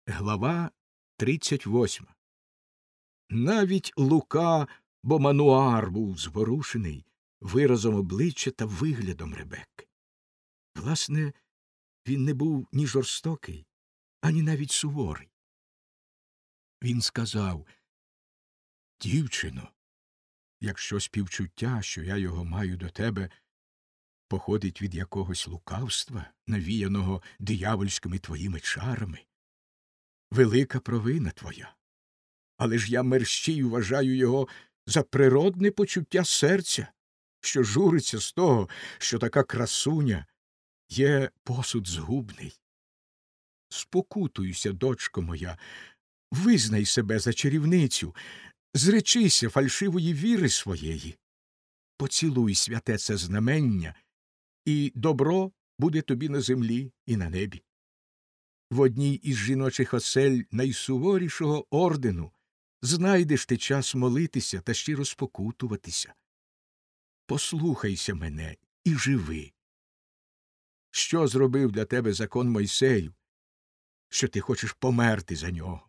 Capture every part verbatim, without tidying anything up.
Глава тридцять восьма. Навіть Лука Бомануар був зворушений виразом обличчя та виглядом Ребекки. Власне, він не був ні жорстокий, ані навіть суворий. Він сказав: «Дівчино, якщо співчуття, що я його маю до тебе, походить від якогось лукавства, навіяного диявольськими твоїми чарами, велика провина твоя. Але ж я мерщій вважаю його за природне почуття серця, що журиться з того, що така красуня є посуд згубний. Спокутуйся, дочко моя, визнай себе за чарівницю, зречися фальшивої віри своєї. Поцілуй святе це знамення, і добро буде тобі на землі і на небі. В одній із жіночих осель найсуворішого ордену знайдеш ти час молитися та щиро спокутуватися. Послухайся мене і живи. Що зробив для тебе закон Мойсею, що ти хочеш померти за нього?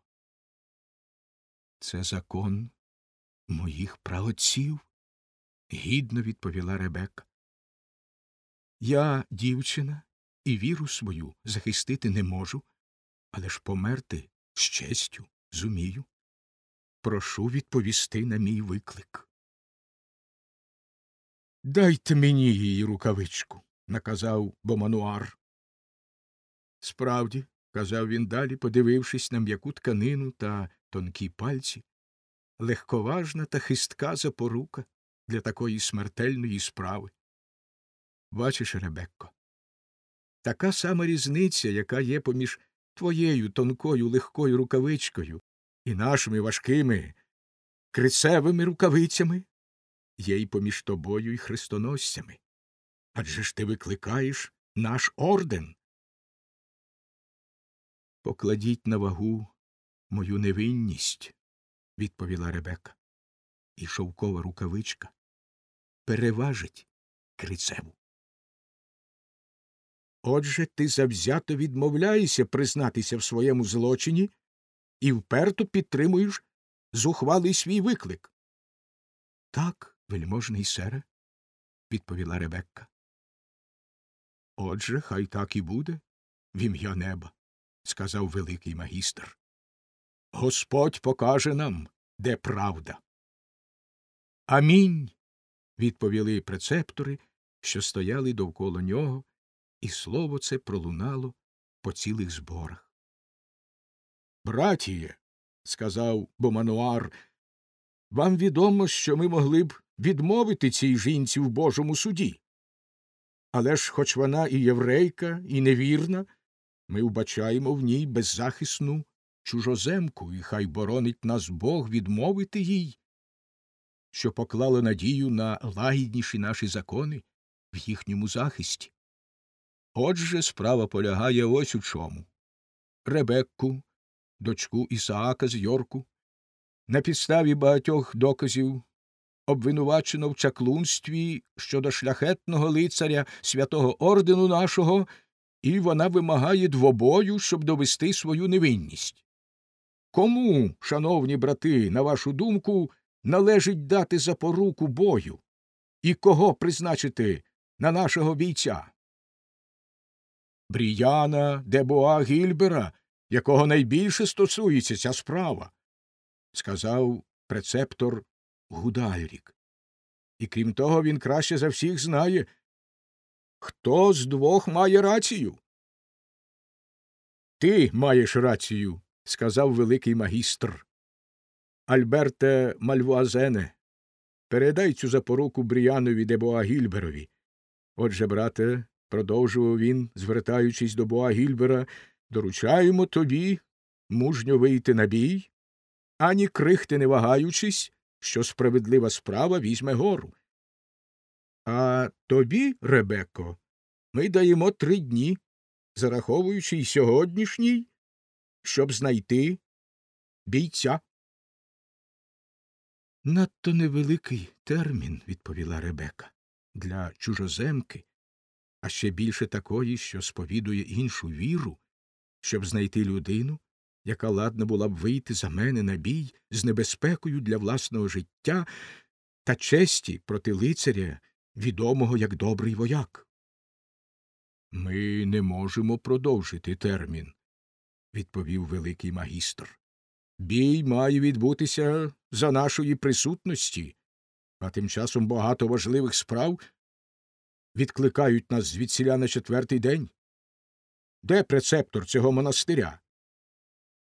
Це закон моїх праотців, гідно відповіла Ребекка. Я дівчина і віру свою захистити не можу, але ж померти з честю зумію. Прошу відповісти на мій виклик. Дайте мені її рукавичку, наказав Бомануар. Справді, казав він далі, подивившись на м'яку тканину та тонкі пальці, легковажна та хистка запорука для такої смертельної справи. Бачиш, Ребекко, така сама різниця, яка є поміж твоєю тонкою легкою рукавичкою і нашими важкими крицевими рукавицями, є й поміж тобою і хрестоносцями. Адже ж ти викликаєш наш орден. Покладіть на вагу мою невинність, відповіла Ребекка, і шовкова рукавичка переважить крицеву. Отже, ти завзято відмовляєшся признатися в своєму злочині і вперто підтримуєш зухвалий свій виклик. Так, вельможний сере, відповіла Ребекка. Отже, хай так і буде, в ім'я неба, сказав великий магістр. Господь покаже нам, де правда. Амінь, відповіли прецептори, що стояли довкола нього, і слово це пролунало по цілих зборах. Братіє, сказав Бомануар, вам відомо, що ми могли б відмовити цій жінці в Божому суді. Але ж, хоч вона і єврейка, і невірна, ми вбачаємо в ній беззахисну чужоземку, і хай боронить нас Бог відмовити їй, що поклало надію на лагідніші наші закони в їхньому захисті. Отже, справа полягає ось у чому. Ребекку, дочку Ісаака з Йорку, на підставі багатьох доказів обвинувачено в чаклунстві щодо шляхетного лицаря святого ордену нашого, і вона вимагає двобою, щоб довести свою невинність. Кому, шановні брати, на вашу думку, належить дати запоруку бою? І кого призначити на нашого бійця? Бріяна де Боа Гільбера, якого найбільше стосується ця справа, сказав прецептор Гудальрік. І крім того, він краще за всіх знає, хто з двох має рацію. Ти маєш рацію, сказав великий магістр. Альберте Мальвуазене, передай цю запоруку Бріянові де Боа Гільберові. Отже, брате, продовжував він, звертаючись до Боа Гільбера, доручаємо тобі мужньо вийти на бій, ані крихти не вагаючись, що справедлива справа візьме гору. А тобі, Ребекко, ми даємо три дні, зараховуючи й сьогоднішній, щоб знайти бійця. Надто невеликий термін, відповіла Ребекка, для чужоземки, а ще більше такої, що сповідує іншу віру, щоб знайти людину, яка ладна була б вийти за мене на бій з небезпекою для власного життя та честі проти лицаря, відомого як добрий вояк. Ми не можемо продовжити термін, відповів великий магістр. Бій має відбутися за нашої присутності, а тим часом багато важливих справ відкликають нас звідсіля на четвертий день. Де прецептор цього монастиря?